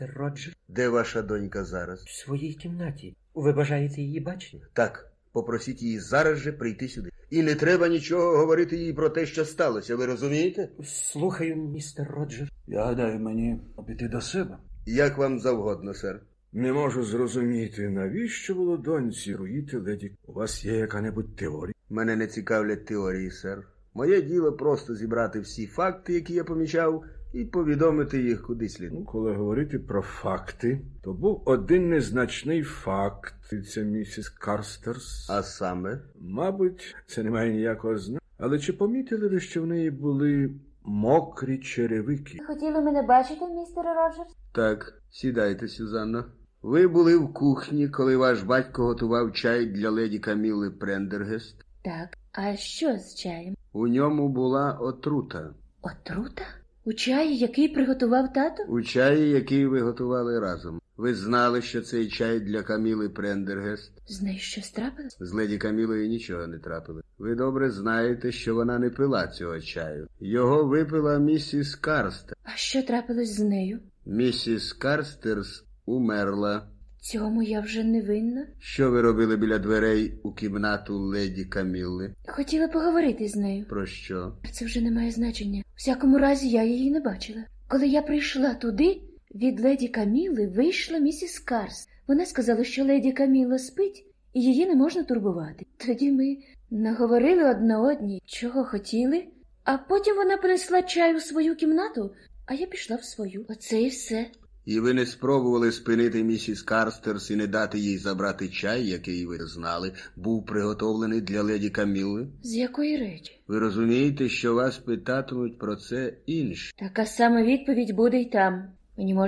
Роджер, Де ваша донька зараз? в своїй кімнаті. Ви бажаєте її бачити? Так, попросіть її зараз же прийти сюди. І не треба нічого говорити їй про те, що сталося, ви розумієте? Слухаю, містер Роджер. Я гадаю, мені піти до себе. Як вам завгодно, сер. Не можу зрозуміти, навіщо було доньці руїти леді. У вас є яка-небудь теорія? Мене не цікавлять теорії, сер. Моє діло просто зібрати всі факти, які я помічав, і повідомити їх куди слід. Коли говорити про факти, то був один незначний факт. Це місіс Карстерс. А саме? Мабуть, це не має ніякого значення. Але чи помітили ви, що в неї були мокрі черевики? Хотіли мене бачити, містер Роджерс? Так, сідайте, Сюзанно. Ви були в кухні, коли ваш батько готував чай для леді Каміли Прендергест. Так. А що з чаєм? У ньому була отрута. Отрута? У чаї, який приготував тато? У чаї, який ви готували разом. Ви знали, що цей чай для Каміли Прендергест? З нею щось трапилось? З леді Камілою нічого не трапили. Ви добре знаєте, що вона не пила цього чаю. Його випила місіс Карстер. А що трапилось з нею? Місіс Карстерс умерла. Цьому я вже не винна. Що ви робили біля дверей у кімнату леді Камілли? Хотіла поговорити з нею. Про що? Це вже не має значення. У всякому разі, я її не бачила. Коли я прийшла туди, від леді Каміли вийшла місіс Карс. Вона сказала, що леді Каміла спить, і її не можна турбувати. Тоді ми наговорили одна одній, чого хотіли, а потім вона принесла чай у свою кімнату, а я пішла в свою. Оце і все. І ви не спробували спинити місіс Карстерс і не дати їй забрати чай, який, ви знали, був приготовлений для леді Камілли? З якої речі? Ви розумієте, що вас питатимуть про це інші? Така сама відповідь буде й там. Мені